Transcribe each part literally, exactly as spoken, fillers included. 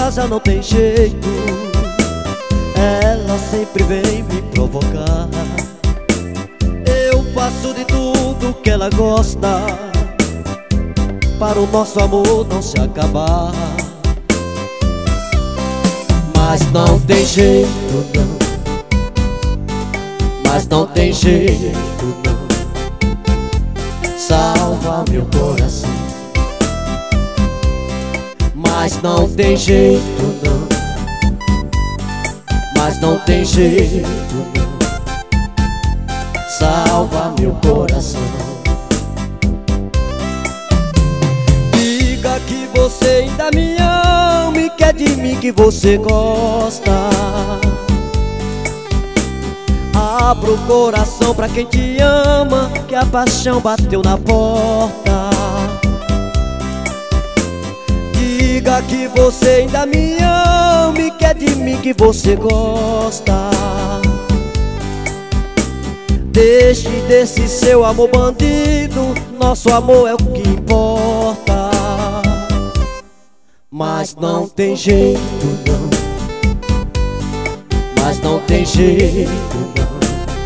casa não tem jeito, ela sempre vem me provocar. Eu faço de tudo que ela gosta para o nosso amor não se acabar. Mas não tem jeito não, mas não tem jeito não, salva meu coração. Mas não tem jeito não, mas não tem jeito não, salva meu coração. Diga que você ainda me ama e que é de mim que você gosta. Abra o coração pra quem te ama, que a paixão bateu na porta. Diga que você ainda me ama e que é de mim que você gosta. Deixe desse seu amor bandido, nosso amor é o que importa. Mas não tem jeito não, mas não tem jeito não,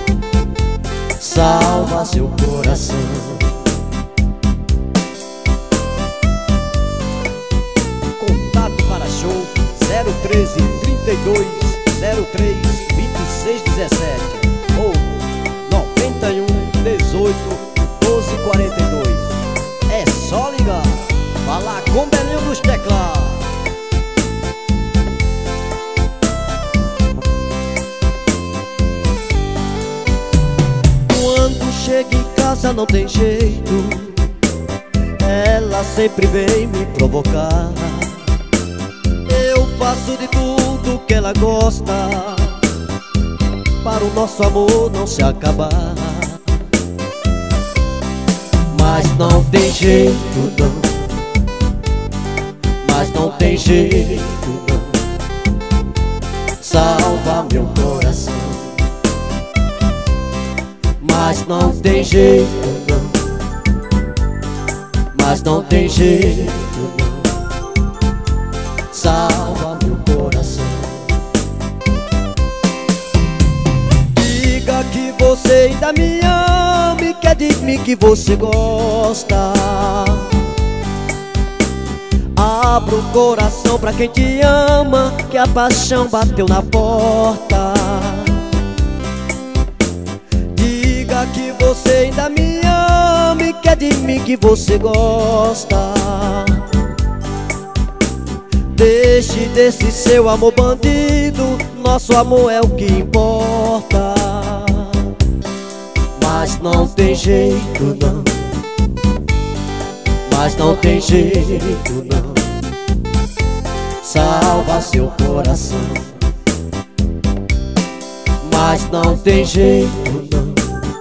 salva seu coração. Contato para show zero treze, trinta e dois, zero três, vinte e seis, dezessete ou noventa e um, dezoito, doze, quarenta e dois. É só ligar, falar com Belinho dos teclados. Quando chega em casa não tem jeito, ela sempre vem me provocar. Eu faço de tudo que ela gosta para o nosso amor não se acabar. Mas não tem jeito não, mas não tem jeito não, salva meu coração. Mas não tem jeito não, mas não tem jeito não, salva meu coração. Diga que você ainda me ama e que é de mim que você gosta. Abra o coração pra quem te ama, que a paixão bateu na porta. Diga que você ainda me ama e que é de mim que você gosta. Deixe desse seu amor bandido, nosso amor é o que importa. Mas não tem jeito não, mas não tem jeito não, salva seu coração. Mas não tem jeito não,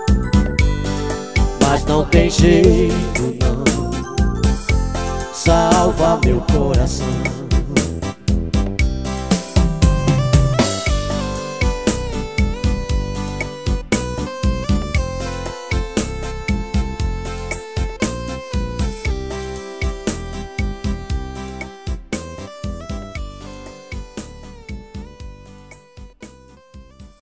mas não tem jeito não, salva meu coração.